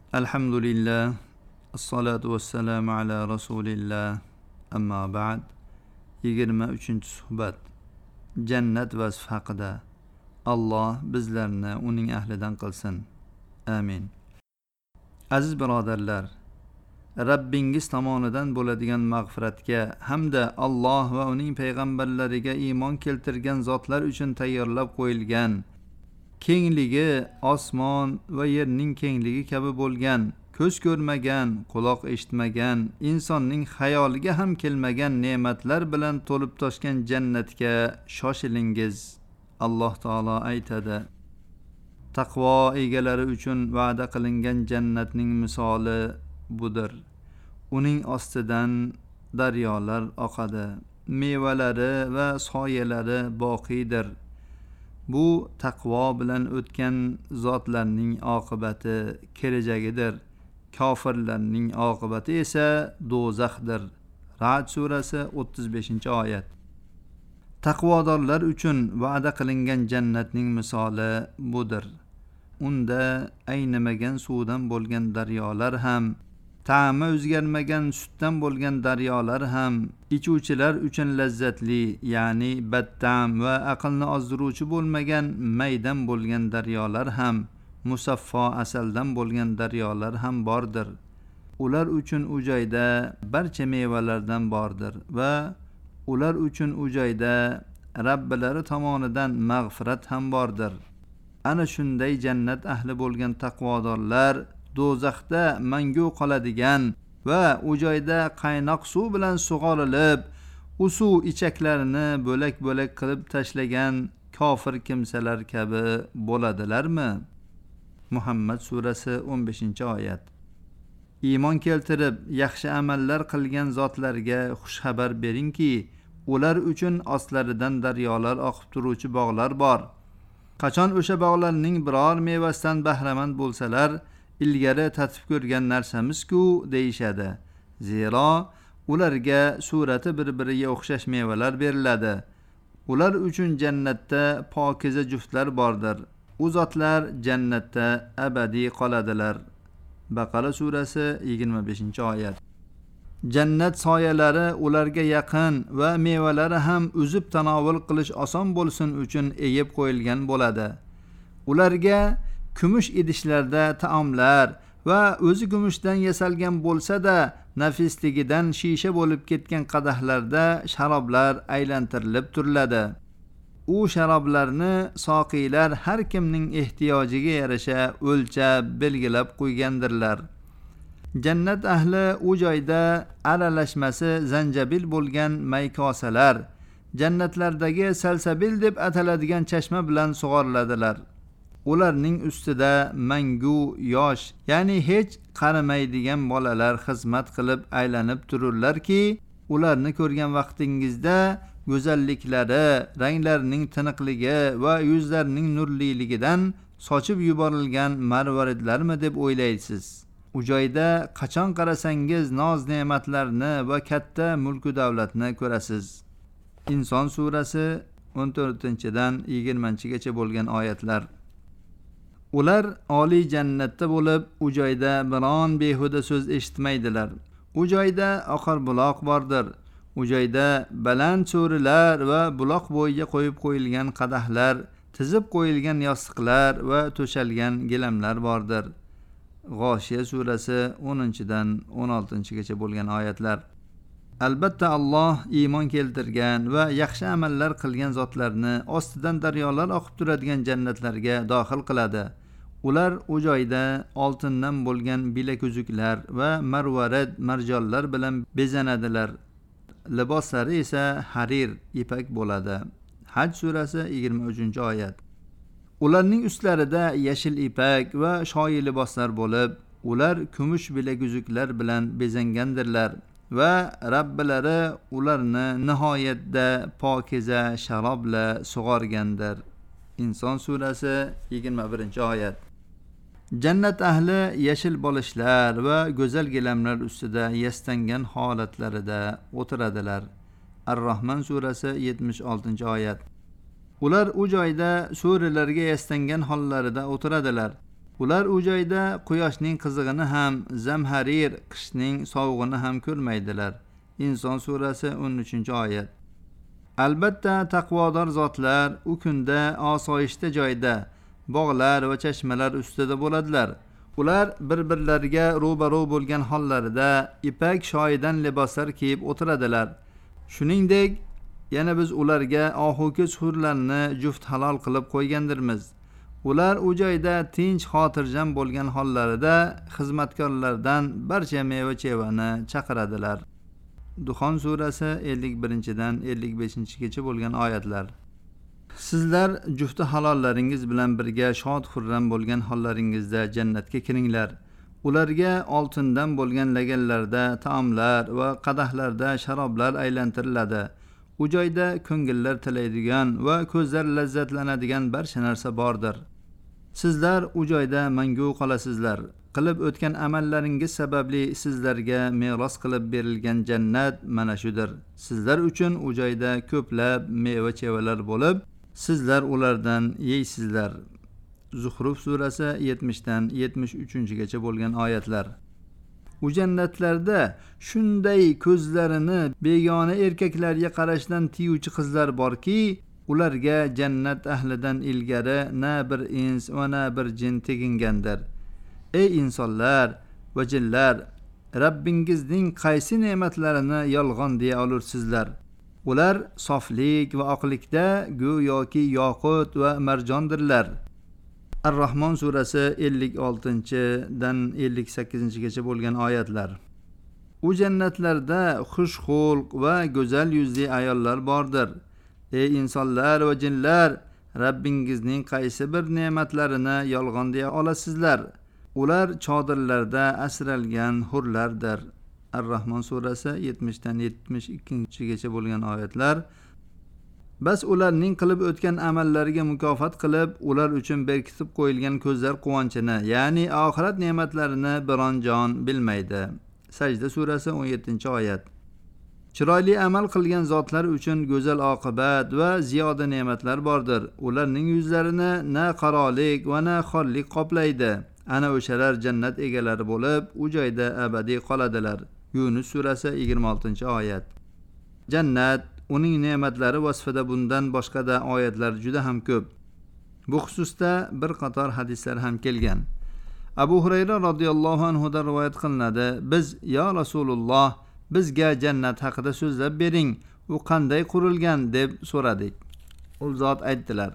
Alhamdulillah, assalatu vassalamu ala rasulillah, amma ba'd. 23-suhbat. Jannat vasfi haqida. Alloh bizlarni uning ahlidan qilsin. Amin. Aziz birodarlar, Rabbingiz tomonidan bo'ladigan mag'firatga hamda Alloh va uning payg'ambarlariga iymon keltirgan zotlar uchun tayyorlab qo'yilgan kengligi osmon va yerning kengligi kabi bo'lgan, ko'z ko'rmagan, quloq eshitmagan, insonning xayoliga ham kelmagan ne'matlar bilan to'lib toshgan jannatga shoshilingiz. Alloh taolo aytadi: Taqvo egalari uchun va'da qilingan jannatning misoli budir. Uning ostidan daryolar oqadi, mevalari va soyalari boqiydir. Bu taqvo bilan o'tgan zotlarning oqibati kelajagidir. Kofirlarning oqibati esa do'zaxdir. Ra'd surasi 35-oyat. Taqvodorlar uchun va'da qilingan jannatning misoli budir. Unda aynimagan suvdan bo'lgan daryolar ham, ta'mi o'zgarmagan sutdan bo'lgan daryolar ham, ichuvchilar uchun lazzatli, ya'ni badtam va aqlni ozdiruvchi bo'lmagan maydan bo'lgan daryolar ham, musaffo asaldan bo'lgan daryolar ham bordir. Ular uchun u joyda barcha mevalardan bordir va ular uchun u joyda Rabbilari tomonidan mag'firat ham bordir. Ana shunday jannat ahli bo'lgan taqvodorlar do'zaxda mangu qoladigan va u joyda qaynoq suv bilan sug'orilib, u suv ichaklarini bo'lak-bo'lak qilib tashlagan kofir kimsalar kabi bo'ladilarmi? Muhammad surasi 15-oyat. Iymon keltirib yaxshi amallar qilgan zotlarga xush xabar beringki, ular uchun ostlaridan daryolar oqib turuvchi bog'lar bor. Qachon o'sha bog'larning biror mevasidan bahramand bo'lsalar, ilgari tatib ko'rgan narsamiz-ku deyishadi. Zero ularga surati bir-biriga o'xshash mevalar beriladi. Ular uchun jannatda pokiza juftlar bordir. U zotlar jannatda abadiy qoladilar. Baqara surasi 25-oyat. Jannat soyalari ularga yaqin va mevalari ham uzib tanovul qilish oson bo'lsin uchun egib qo'yilgan bo'ladi. Ularga kumush idishlarda taomlar va o'zi kumushdan yasalgan bo'lsa-da nafisligidan shisha bo'lib ketgan qadahlarda sharoblar aylantirilib turiladi. U sharoblarni soqiylar har kimning ehtiyojiga yarasha o'lchab belgilab qo'ygandirlar. Jannat ahli u joyda aralashmasi zanjabil bo'lgan maykosalar, jannatlardagi salsabil deb ataladigan chashma bilan sug'oriladilar. Ularning ustida mangu yosh, ya'ni hech qarimaydigan bolalar xizmat qilib aylanib tururlarki, ularni ko'rgan vaqtingizda go'zalliklari, ranglarining tiniqligi va yuzlarining nurliligidan sochib yuborilgan marvaridlarmi deb o'ylaysiz. U joyda qachon qarasangiz noz-ne'matlarni va katta mulku davlatni ko'rasiz. Inson surasi 14-dan 20-gacha bo'lgan oyatlar. Ular oliy jannatda bo'lib, u joyda biron behuda so'z eshitmaydilar. U joyda oqar buloq bordir. U joyda baland so'rilar va buloq bo'yiga qo'yib qo'yilgan qadahlar, tizib qo'yilgan yostiqlar va to'shalgan gilamlar bordir. G'oshiya surasi 10-dan 16-gacha bo'lgan oyatlar. Albatta Alloh iymon keltirgan va yaxshi amallar qilgan zotlarni ostidan daryolar oqib turadigan jannatlarga daxil qiladi. Ular u joyda oltindan bo'lgan bilaguzuklar va marvarid marjonlar bilan bezanadilar. Liboslari esa harir, ipak bo'ladi. Haj surasi 23-oyat. Ularning ustlarida yashil ipak va shoyi liboslar bo'lib, ular kumush bilaguzuklar bilan bezangandirlar va Rabbilari ularni nihoyatda pokiza sharob bilan sug'organdir. Inson surasi 21-oyat. Jannat ahli yashil bolishlar va go'zal gilamlar ustida yastangan holatlarida o'tiradilar. Ar-Rahman surasi 76-oyat. Ular u joyda so'rilarga yastangan hollarida o'tiradilar. Ular u joyda quyoshning qizig'ini ham, zamharir qishning sovug'ini ham ko'rmaydilar. Inson surasi 13-oyat. Albatta taqvodor zotlar u kunda osoyishta joyda, bog'lar va chashmalar ustida bo'ladilar. Ular bir-birlariga ro'baro bo'lgan hollarida ipak shoyidan liboslar kiyib o'tiradilar. Shuningdek, yana biz ularga ohu-ko'ch hurlarni juft halol qilib qo'ygandirmiz. Ular u joyda tinch xotirjam bo'lgan hollarida xizmatkorlardan barcha meva-chevani chaqiradilar. Duxon surasi 51-dan 55-gacha bo'lgan oyatlar. Sizlar jufti halollaringiz bilan birga shod xurram bo'lgan hollaringizda jannatga kiringlar. Ularga oltindan bo'lgan laganlarda taomlar va qadahlarda sharoblar aylantiriladi. U joyda ko'ngillar tilaydigan va ko'zlar lazzatlanadigan barcha narsa bordir. Sizlar u joyda mangu qolasizlar. Qilib o'tgan amallaringiz sababli sizlarga meros qilib berilgan jannat mana shudir. Sizlar uchun u joyda ko'plab meva-chevalar bo'lib, sizlar ulardan yeysizlar. Zuhruf surasi 70dan 73-gacha bo'lgan oyatlar. U jannatlarda shunday ko'zlarini begona erkaklarga qarashdan tiyuvchi qizlar borki, ularga jannat ahlidan ilgari na bir ins va na bir jin tegingandir. Ey insonlar va jinlar, Rabbingizning qaysi ne'matlarini yolg'on deya olursizlar? Ular soflik va oqlikda go'yoki yoqut va marjondirlar. Ar-Rahmon surasi 56dan 58gacha bo'lgan oyatlar. U jannatlarda xushxulq va go'zal yuzli ayollar bordir. Ey insonlar va jinlar, Rabbingizning qaysi bir ne'matlarini yolg'on deya olasizlar? Ular chodirlarda asralgan hurlardir. Ar-Rahmon surasi 70dan 72gacha bo'lgan oyatlar. Bas ularning qilib o'tgan amallariga mukofot qilib, ular uchun berkitib qo'yilgan ko'zlar quvonchini, ya'ni oxirat ne'matlarini biron jon bilmaydi. Sajda surasi 17-oyat. Chiroyli amal qilgan zotlar uchun go'zal oqibat va ziyoda ne'matlar bordir. Ularning yuzlarini na qarolik va na xorlik qoplaydi. Ana o'shalar jannat egalari bo'lib, u joyda abadiy qoladilar. Yunus surasi 26-oyat. Jannat, uning ne'matlari vasfida bundan boshqa da oyatlar juda ham ko'p. Bu xususda bir qator hadislar ham kelgan. Abu Hurayra radhiyallohu anhu dan rivoyat qilinadi. Biz, ya Rasululloh, bizga jannat haqida so'zlab bering, u qanday qurilgan deb so'radik. U zot aytdilar: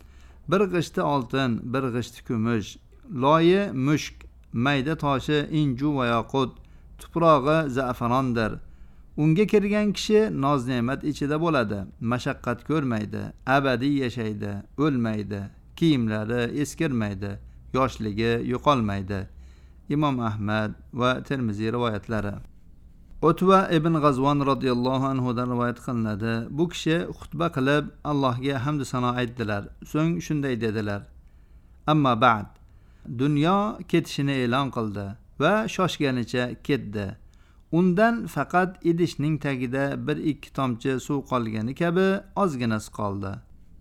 bir g'ishti oltin, bir g'ishti kumush, loyi mushk, mayda toshi inju va yoqut, tuprog'i za'farondir. Unga kirgan kishi noz-ne'mat ichida bo'ladi, mashaqqat ko'rmaydi, abadiy yashaydi, o'lmaydi, kiyimlari eskirmaydi, yoshligi yo'qolmaydi. Imom Ahmad va Termiziy rivoyatlari. Utba ibn G'azvon radhiyallohu anhu dan rivoyat qilinadi. Bu kishi xutba qilib Allohga hamd sano aytdilar. So'ng shunday dedilar: Amma ba'd, dunyo ketishini e'lon qildi va shoshganicha ketdi. Undan faqat idishning tagida 1-2 tomchi suv qolgani kabi ozginasi qoldi.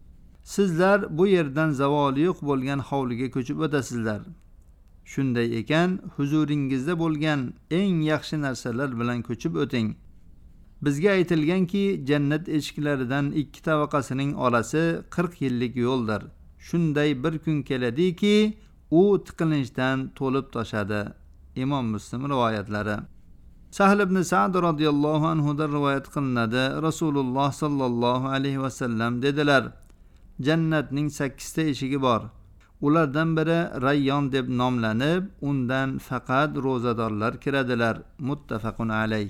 Sizlar bu yerdan zavoli yo'q bo'lgan hovliga ko'chib o'tasizlar. Shunday ekan, huzuringizda bo'lgan eng yaxshi narsalar bilan ko'chib o'ting. Bizga aytilganki, jannat eshiklaridan 2 tabaqasining orasi 40 yillik yo'ldir. Shunday bir kun keladiki, u tiqilinchdan to'lib toshadi. Imom Muslim rivoyatlari. Sahl ibn Sa'd radhiyallohu anhu dan rivoyat qilinadi. Rasululloh sallallohu alayhi va sallam dedilar: Jannatning 8 ta eshigi bor. Ulardan biri Rayyon deb nomlanib, undan faqat ro'zadorlar kiradilar. Muttafaqun alayh.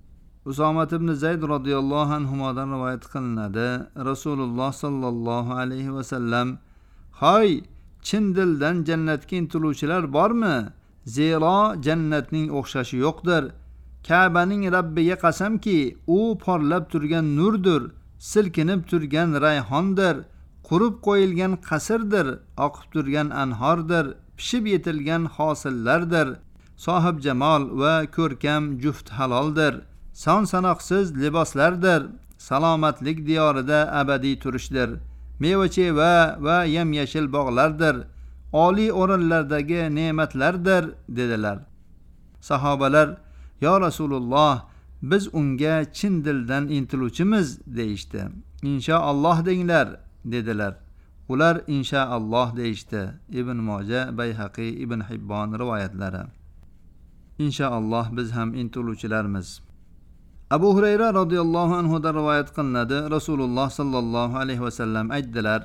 Usomat ibn Zayd radhiyallohu anhudan rivoyat qilinadi. Rasululloh sallallohu alayhi va sallam: "Hay, chin dildan jannatga intiluvchilar bormi? Zero jannatning o'xshashi yo'qdir. Ka'baning Rabbiga qasamki, u porlab turgan nurdir, silkinib turgan rayhondir, qurib qo'yilgan qasrdir, oqib turgan anhordir, pishib yetilgan hosillardir, sohib jamol va ko'rkam juft haloldir, son sanoqsiz liboslardir, salomatlik diyorida abadiy turishdir, meva-cheva va yam-yashil bog'lardir, oliy o'rinlardagi ne'matlardir dedilar. Sahobalar yo Rasululloh biz unga chin dildan intiluvchimiz deyishdi. Inshaalloh denglar dedilar. Ular inshaalloh deyishdi. Ibn Moja, Bayhaqi, Ibn Hibbon rivoyatlari. Inshaalloh biz ham intiluvchilarmiz. Abu Hurayra radhiyallohu anhu da rivoyat qilinadi. Rasululloh sallallohu alayhi vasallam aytdilar: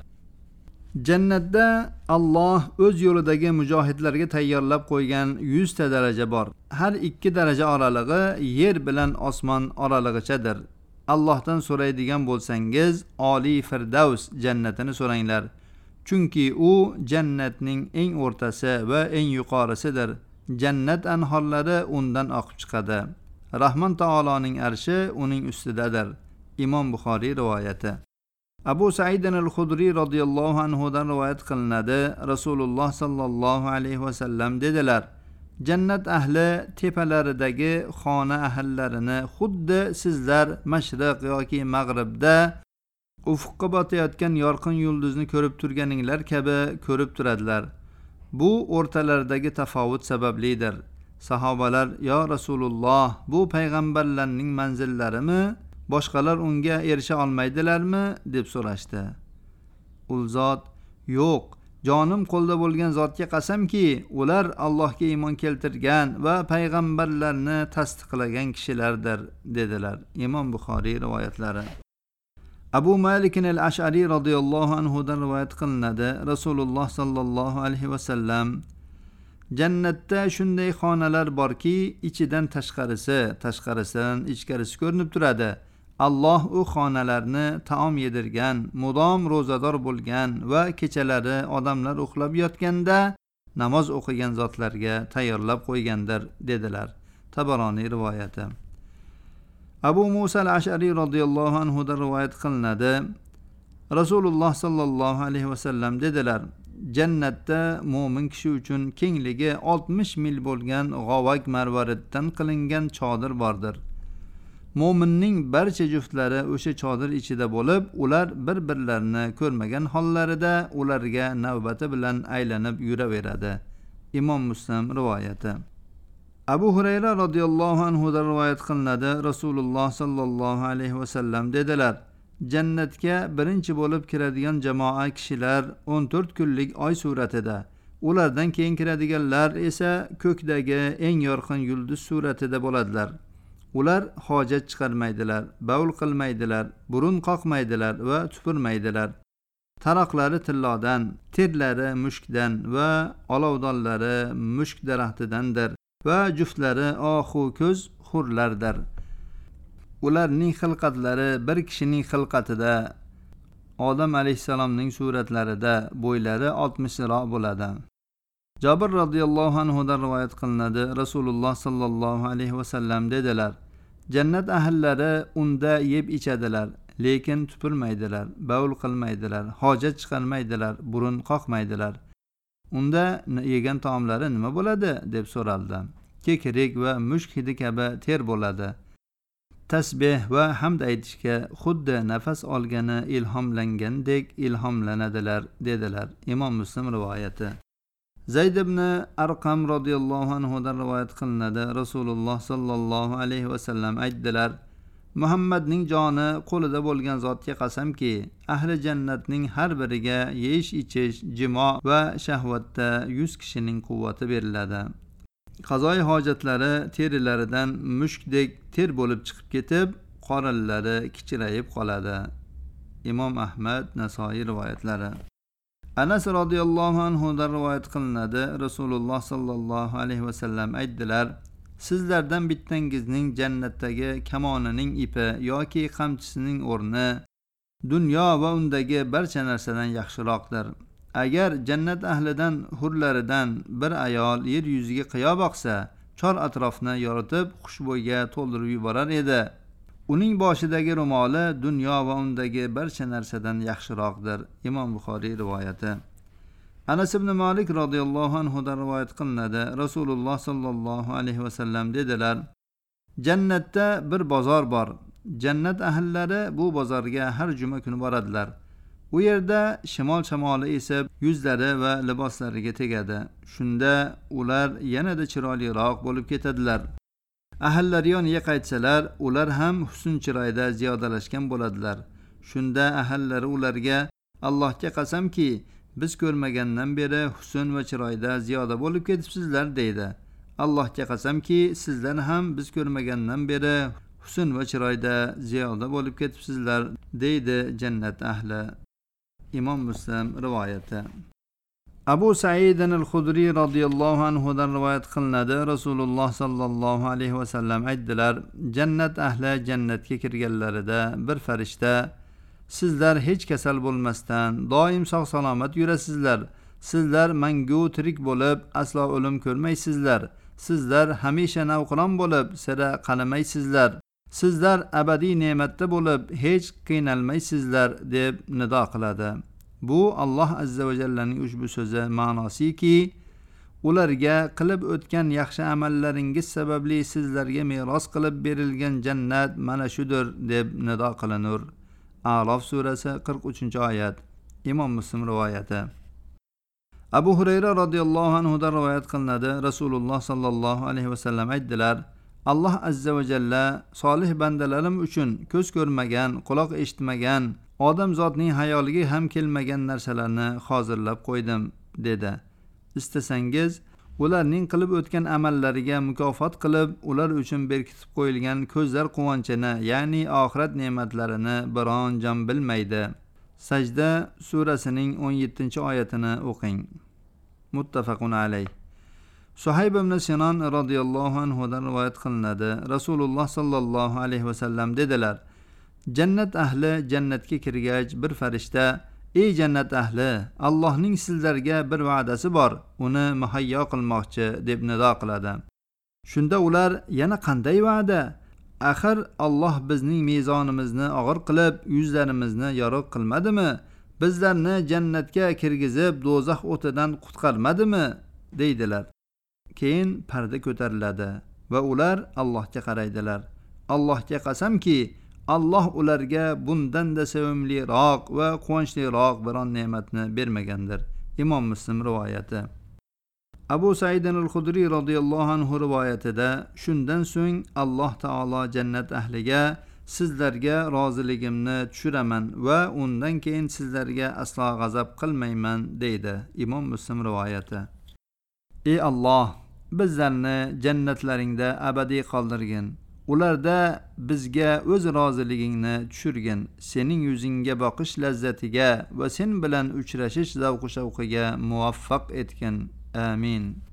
Jannatda Alloh o'z yo'lidagi mujohidlarga tayyorlab qo'ygan 100 ta daraja bor. Har 2 daraja oralig'i yer bilan osmon oralig'ichadir. Allohdan so'raydigan bo'lsangiz, Oliy Firdavs jannatini so'ranglar. Chunki u jannatning eng o'rtasi va eng yuqorisidir. Jannat anhorlari undan oqib chiqadi. Rahmon taoloning arshi uning ustidadir. Imom Buxoriy rivoyati. Abu Sa'id al-Khudri radhiyallohu anhu dan rivoyat qilinadi. Rasululloh sallallohu alayhi vasallam dedilar: Jannat ahli tepalaridagi xona ahillarini xuddi sizlar mashriq yoki mag'ribda ufqqa botayotgan yorqin yulduzni ko'rib turganinglar kabi ko'rib turadilar. Bu o'rtalaridagi tafovut sabablidir. Sahobalar: "Yo Rasululloh, bu payg'ambarlarning manzillarimi? Boshqalar unga erisha olmaydilarmi?" deb so'rashdi. Ul zot: "Yo'q, jonim qo'lda bo'lgan zotga qasamki, ular Allohga iymon keltirgan va payg'ambarlarni tasdiqlagan kishilardir" dedilar. Imom Buxoriy rivoyatlari. Abu Malik al-Ash'ari radhiyallohu anhu dan rivoyat qilinadi. Rasululloh sallallohu alayhi vasallam: Jannatda shunday xonalar borki, ichidan tashqarisi, tashqarisidan ichkarisi ko'rinib turadi. Alloh u xonalarni taom yedirgan, mudom ro'zador bo'lgan va kechalari odamlar uxlab yotganda namoz o'qigan zotlarga tayyorlab qo'ygandir dedilar. Tabaroniy rivoyati. Abu Musa al-Ash'ari radhiyallohu anhu da rivoyat qilinadi. Rasululloh sallallohu alayhi vasallam dedilar: Jannatda mo'min kishi uchun kengligi 60 mil bo'lgan g'ovak marvariddan qilingan chodir bordir. Mo'minning barcha juftlari o'sha chodir ichida bo'lib, ular bir-birlarini ko'rmagan hollarida ularga navbati bilan aylanib yuraveradi. Imom Muslim rivoyati. Abu Hurayra radhiyallohu anhu da rivoyat qilinadi. Rasululloh sallallohu alayhi vasallam dedilar: Jannatga birinchi bo'lib kiradigan jamoa kishilar 14 kunlik oy suratida, ulardan keyin kiradiganlar esa ko'kdagi eng yorqin yulduz suratida bo'ladilar. Ular hojat chiqarmaydilar, bavul qilmaydilar, burun qoqmaydilar va tupurmaydilar. Taroqlari tillodan, terlari mushkdan va olovdonlari mushk daraxtidandir va juftlari oxu ko'z hurlardir. Ularning xilqatlari bir kishining xilqatida, Odam alayhisalomning suratlarida, bo'ylari 60 ziro bo'ladi. Jabir radhiyallohu anhu dan rivoyat qilinadi. Rasululloh sallallohu alayhi vasallam dedilar: Jannat ahllari unda yeb ichadilar, lekin tupurmaydilar, bavul qilmaydilar, hojat chiqarmaydilar, burun qoqmaydilar. Unda yegan taomlari nima bo'ladi deb so'raldi. Kekrik va mushk hidi kabi ter bo'ladi. Tasbih va hamd aytishga xuddi nafas olgani ilhomlangandek ilhomlanadilar dedilar. Imom Muslim rivoyati. Zayd ibn Arqam radhiyallohu anhu dan rivoyat qilinadi. Rasululloh sallallohu alayhi vasallam aytdilar: Muhammadning joni qo'lida bo'lgan zotga qasamki, ahli jannatning har biriga yeyish, ichish, jimo va shahvatda 100 kishining quvvati beriladi. Qazoyi hojatlari terilaridan mushkdek ter bo'lib chiqib ketib, qorinlari kichrayib qoladi. Imom Ahmad, Nasoiy rivoyatlari. Anas radhiyallohu anhu dan rivoyat qilinadi. Rasululloh sallallohu alayhi vasallam aytdilar: Sizlardan bittangizning jannatdagi kamonining ipi yoki qamchisining o'rni dunyo va undagi barcha narsadan yaxshiroqdir. Agar jannat ahlidan hurlaridan bir ayol yer yuziga qiyo boqsa, chor atrofni yoritib xushbo'yga to'ldirib yuborar edi. Uning boshidagi ro'moli dunyo va undagi barcha narsadan yaxshiroqdir. Imom Buxoriy rivoyati. Anas ibn Malik radhiyallohu anhu dan rivoyat qilinadi. Rasululloh sallallohu alayhi vasallam dedilar: Jannatda bir bozor bor. Jannat ahllari bu bozorga har juma kuni boradilar. U yerda shimol shamoli esib yuzlari va liboslariga tegadi. Shunda ular yanada chiroyliroq bo'lib ketadilar. Ahllari yoniga qaytsalar, ular ham husn chiroyda ziyodalashgan bo'ladilar. Shunda ahllari ularga: Allohga qasamki, biz ko'rmagandan beri husn va chiroyda ziyoda bo'lib ketibsizlar deydi. Allohga qasamki, sizlar ham biz ko'rmagandan beri husn va chiroyda ziyoda bo'lib ketibsizlar deydi jannat ahli. Imom Muslim rivoyati. Abu Sa'id al-Khudri radhiyallohu anhu dan rivoyat qilinadi. Rasululloh sallallohu alayhi va sallam aytdilar: Jannat ahli jannatga kirganlarida bir farishta: Sizlar hech kasal bo'lmasdan doim sog' salomat yurasizlar. Sizlar mangu tirik bo'lib aslo o'lim ko'rmaysizlar. Sizlar hamisha navqiron bo'lib sira qanimaysizlar. Sizlar abadiy ne'matda bo'lib hech qiynalmaysizlar deb nido qiladi. Bu Alloh azza va jallaning ushbu so'zi ma'nosiki, ularga qilib o'tgan yaxshi amallaringiz sababli sizlarga meros qilib berilgan jannat mana shudir deb nido qilinur. A'rof surasi 43-oyat. Imom Muslim rivoyati. Abu Hurayra radhiyallohu anhu dan rivoyat qilinadi. Rasululloh sallallohu alayhi va sallam aytdilar: Alloh azza va jalla solih bandalarim uchun ko'z ko'rmagan, quloq eshitmagan, odam zotning hayoliga ham kelmagan narsalarni hozirlab qo'ydim dedi. Istasangiz ularning qilib o'tgan amallariga mukofot qilib, ular uchun berkitib qo'yilgan ko'zlar quvonchini, ya'ni oxirat ne'matlarini biron jam bilmaydi. Sajda surasining 17-oyatini o'qing. Muttafaqun alayh. Suhayb ibn Sinan radhiyallohu anhu dan rivoyat qilinadi. Rasululloh sallallohu alayhi va sallam dedilar: Jannat ahli jannatga kirgach bir farishta: Ey jannat ahli, Allohning sizlarga bir va'dasi bor, uni muhayyo qilmoqchi deb nido qiladi. Shunda ular: Yana qanday va'da? Axir Alloh bizning mezonimizni og'ir qilib, yuzlarimizni yorug' qilmadimi? Bizlarni jannatga kirgizib, do'zax o'tidan qutqarmadimi? deydilar. Keyin parda ko'tariladi va ular Allohga qaraydilar. Allohga qasamki, Alloh ularga bundan-da sevimliroq va quvonchliroq biron ne'matni bermagandir. Imom Muslim rivoyati. Abu Sa'id al-Khudri radhiyallohu anhu rivoyatida: Shundan so'ng Alloh taolo jannat ahliga: Sizlarga roziligimni tushiraman va undan keyin sizlarga aslo g'azab qilmayman deydi. Imom Muslim rivoyati. Ey Alloh, bizlarni jannatlaringda abadiy qoldirgin. Ularda bizga o'z roziligingni tushirgin. Sening yuzingga boqish lazzatiga va sen bilan uchrashish zavq-shavqiga muvaffaq etgin. Amin.